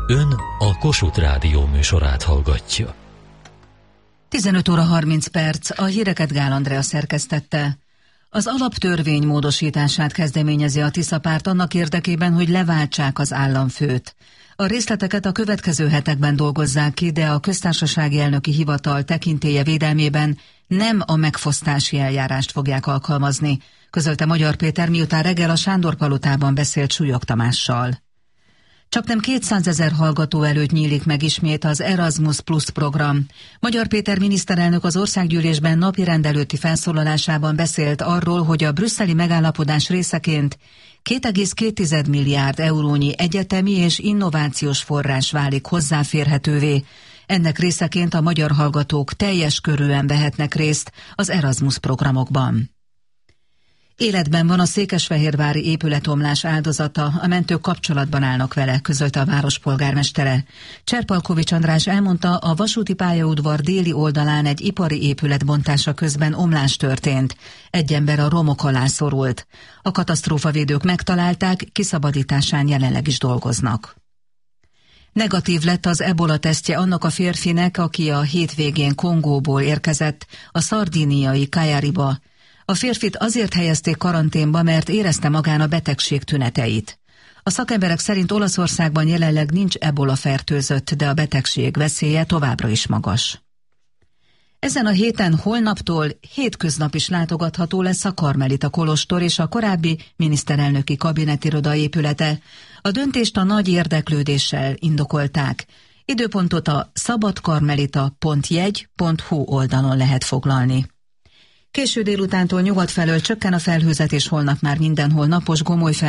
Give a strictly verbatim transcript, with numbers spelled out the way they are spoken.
Ön a Kossuth Rádió műsorát hallgatja. tizenöt óra harminc perc, a híreket Gál Andrea szerkesztette. Az alaptörvény módosítását kezdeményezi a Tisza párt annak érdekében, hogy leváltsák az államfőt. A részleteket a következő hetekben dolgozzák ki, de a köztársasági elnöki hivatal tekintélye védelmében nem a megfosztási eljárást fogják alkalmazni, közölte Magyar Péter, miután reggel a Sándor-palotában beszélt Súlyog Tamással. Csaknem kétszázezer hallgató előtt nyílik meg ismét az Erasmus Plus program. Magyar Péter miniszterelnök az országgyűlésben napirend előtti felszólalásában beszélt arról, hogy a brüsszeli megállapodás részeként két egész két milliárd eurónyi egyetemi és innovációs forrás válik hozzáférhetővé. Ennek részeként a magyar hallgatók teljes körűen vehetnek részt az Erasmus programokban. Életben van a székesfehérvári épületomlás áldozata, a mentők kapcsolatban állnak vele, közölte a város polgármestere. Cserpalkovics András elmondta, a vasúti pályaudvar déli oldalán egy ipari épület bontása közben omlás történt. Egy ember a romok alá szorult. A katasztrófavédők megtalálták, kiszabadításán jelenleg is dolgoznak. Negatív lett az ebola tesztje annak a férfinek, aki a hétvégén Kongóból érkezett a szardíniai Kajariba. A férfit azért helyezték karanténba, mert érezte magán a betegség tüneteit. A szakemberek szerint Olaszországban jelenleg nincs ebola fertőzött, de a betegség veszélye továbbra is magas. Ezen a héten holnaptól hétköznap is látogatható lesz a Karmelita kolostor és a korábbi miniszterelnöki kabinetiroda épülete. A döntést a nagy érdeklődéssel indokolták. Időpontot a szabadkarmelita pont jegy pont hu oldalon lehet foglalni. Késő délutántól nyugat felől csökken a felhőzet, és holnap már mindenhol napos gomoly fel